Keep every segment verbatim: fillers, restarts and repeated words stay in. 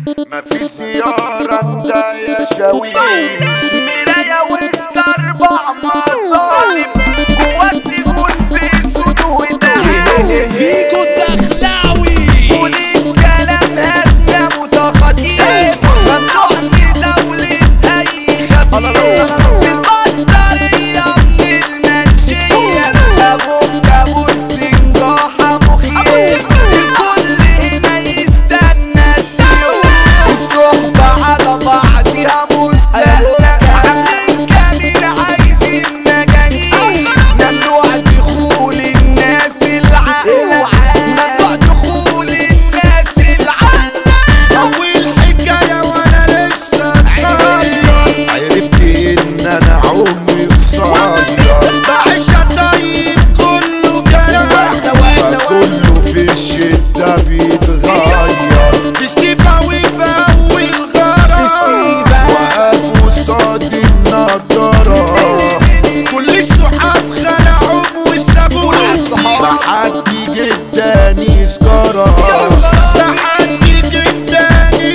مفيش زيارة انت يا شاوي مراية وسط اربع مصايب جوا السجون في سود ودهب فيكو الدخلاوي قول الكلام هدنا متخطيف ممنوع مزاولة اي خفيف في البطارية من المنشية ابوك ابو السنجاحة مخيف الكل هنا يستنى الصحبة على بعضها مسلة عاملين كمين عايزين مجانين ممنوع دخول الناس العقل ممنوع دخول الناس العقل اول حكاية وانا لسه صغير عرفت ان انا عمري قصير بعيشها طيب كله كلام فكله في الشدة بيتغير في ستيفاوي في اول غرام وقف قصاد النضارة كل الصحاب خلعهم وسابونا تحدي جدا سجارة تحدي جدا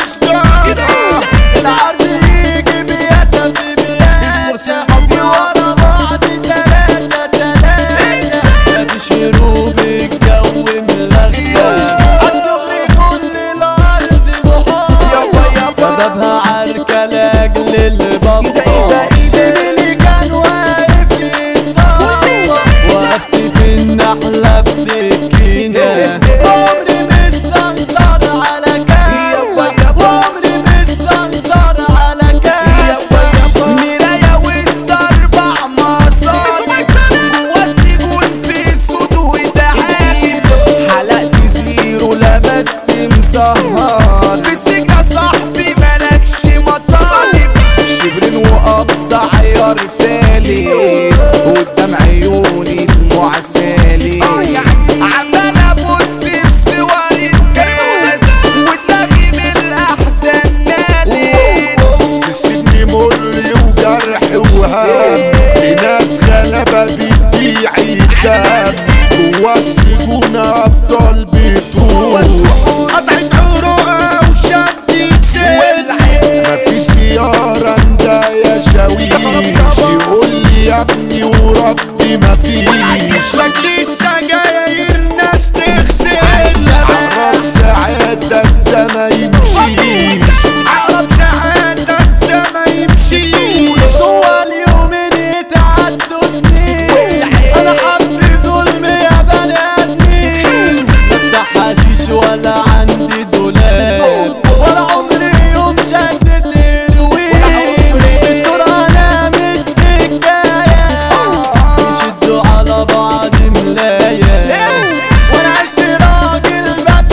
سجارة العرض يجي بياتا في بياتا ورا بعض تلاتة تلاتة مفيش هروب الجو ملغية عالدغري كل الأرض محاطة سببها عركة لأجل البطة زميلي كان واقف يتصور وقفت في النحلة بسكينة عمري مش سنطر على كفة عمري مش سنطر على كفة مراية وسط اربع مصايب جوا السجون في سود ودهب حلقت زيرو لبست مسهر في السجن صاحبي ملكش مطالب شبرين وقبض عيار فالي قدام عيوني دموع سالي عمال ابص في صور الناس ودماغي من الاحزان مالي في السجن مر وجرح وهم في ناس غلبة بتبيع الدم جوا السجون ابطال بتروح قطعت عروقها وشدت سن مفيش زيارة انت يا شاويش يقول لي يا ابني وربي مفيش شكل السجاير ناس تغسل عرب سعادتك ده ما يمشيش عرب سعادتك ده ما يمشيش جوا اليومين يتعدوا سنين انا حبس ظلم يا بني ادمين لا حشيش ولا عندي دولاب ولا عمري يوم شدت هيروين الدور انا متكاية يشدوا على بعض ملاية وانا عشت راجل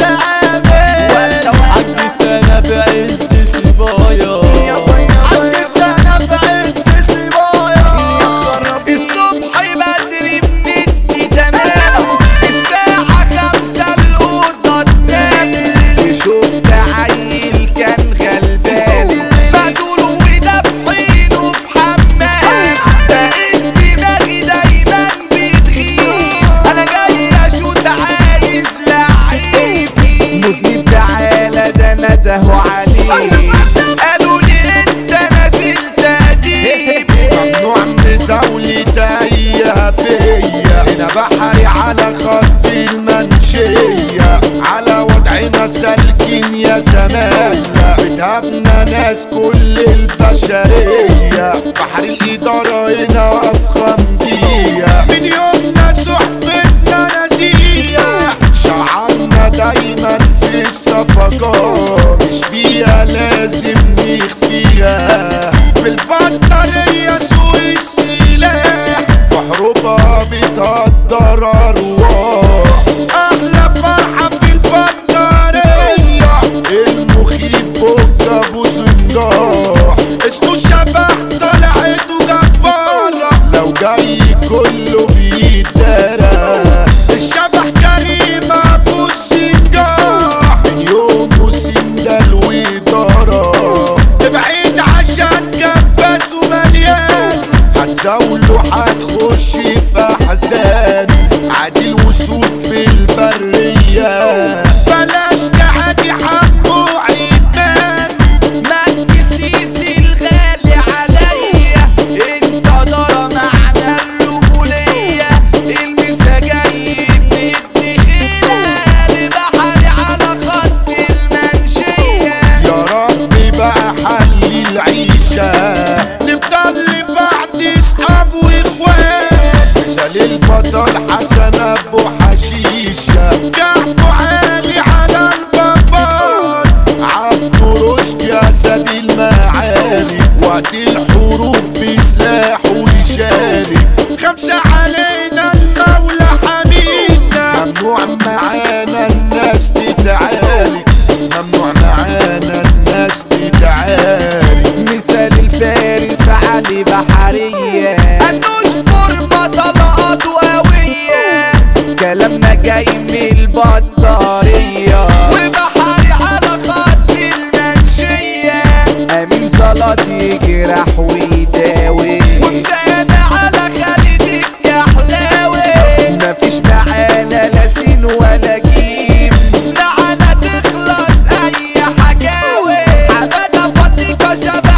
بتعامل عجزت انا في عز سبايا عجزت انا في عز سبايا الصبح بدري بندي تمام الساعة خمسة الأوضة تنام شفت عيل كان غلبان بدوله ودبحينه في حمام بقيت دماغي دايما بتغيب أنا جاي أشوت عايز لعيب مذنب تعالى ده ندهوا عليه قالوا لي انت نازل تأديب ممنوع مزاولة ايها فيا هنا بحري على خط المنشية على وضعنا سالكين يا زماننا بتهابنا ناس كل البشرية بحر الإدارة هنا أفخم دية من يومنا صحبتنا نزيهة شعارنا دايما في الصفقات مش فيها لازم نخفيها في البطارية سوق السلاح في حروبها بتقدر أرواح احلى فرحة في البطارية المخيب بوك أبو زنجاح اسمه شبح طلعت وجبارة لو جاي كله بيتدارى الشبح كريم ابو السنجاح من يوم سندل وإدارة ابعد عشان كباس ومليان هتزاوله هتخش في أحزان عادي الوسود في البرية بلاش تعدي حقه عيدان تخافش علينا المولى حمينا. ممنوع معانا الناس تتعارك، ممنوع معانا الناس تتعارك. مثال الفارس علي بحرية، هنشكر بطلقاته قوية، كلامنا جاي من البطارية، وبحري على خط المنشية، امين صلاة يجرح ويداوي، ومسانا على خالد الكحلاوي. مفيش معانا لا سين ولا جيم، لعنة تخلص اي حكاوي، حمادة فنيكة شبح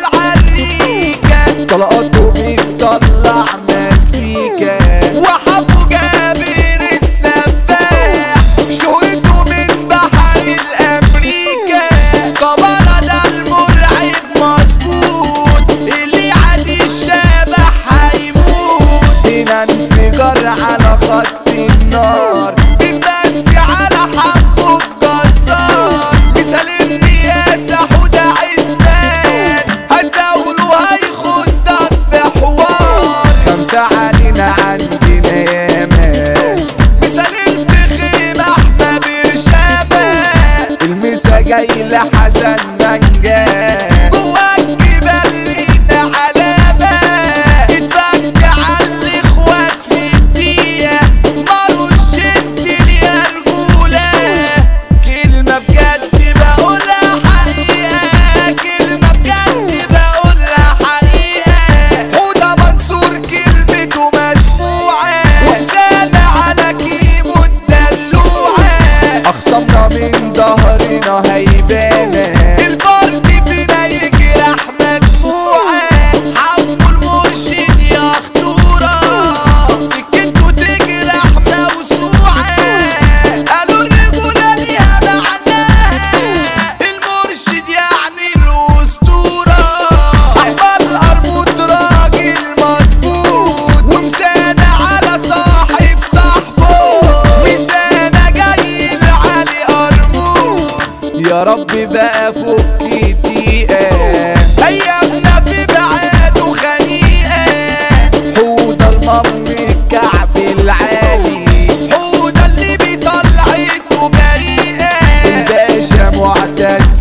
العريكة، طلقاته بتطلع مزيكا، وحبه جابر السفاح، شهرته من بحر الامريكا. كبارة ده المرعب مظبوط، اللي عادي الشبح هيموت. هنا انفجار على خط النار، بنمسي على حبه الجزار، مثال الرياسة حودة عدنان، هتزاوله هيخدك بحوار. خمسة علينا عندنا ياما، مثال الفخم احمد برشامة، المسا جاي لحسن منجاه، جواك جبال لينا علامة، تتفك على الاخوات في الدقيقة، مارو الجد يا رجولة. كلمة بجد بقولها حقيقة، كلمة بجد بقولها حقيقة. حودة منصور كلمته مسموعة، ومسانة على كيمو الدلوعة. اخصمنا من ظهرنا هيبانا، الفرد فينا يجرح مجموعة، حمو المرشد يا خطورة، سكته تجرح موسوعة. قالوا الرجولة ليها معناها، المرشد يعني الأسطورة. أحمد القرموط راجل مظبوط، ومسانة على صاحب صاحبه، مسانة جاي لعلي قرموط. يا رب بقى فك دقيقة، أيامنا في بعاد وخنيقة، حوضة المم الكعب العالي، حودة اللي بيطلعته جريئة، الباشا معتز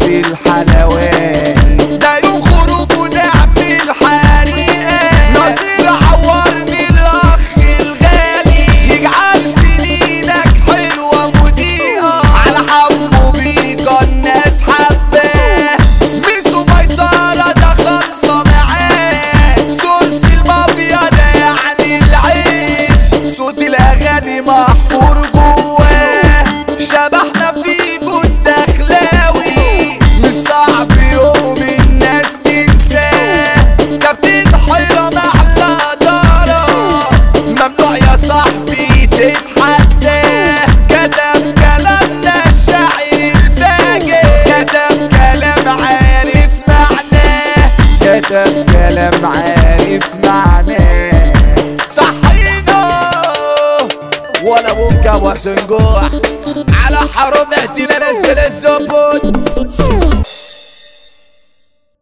الحلواني، ده يوم خروجه نعمل حريقة. نصير عورني الأخ الغالي، يجعل سنينك حلوة مضيئة، على حبه بيك الناس حباه. ميسو ميسرة ده خالصة معاه، سوس المافيا ده يعني العيش، صوت الأغاني محفور جواه، شبحنا في جود دخلاوي، مش صعب يوم الناس تنساه. كابتن حيرة محلى دارة، ممنوع يا صاحبي تتحداه. كتب كلامنا الشاعر الفاجر، كتب كلام عارف معناه، كتب كلام عارف معناه. صحينا ولا بكا وسنجوح على حرمتنا نزل الزبون.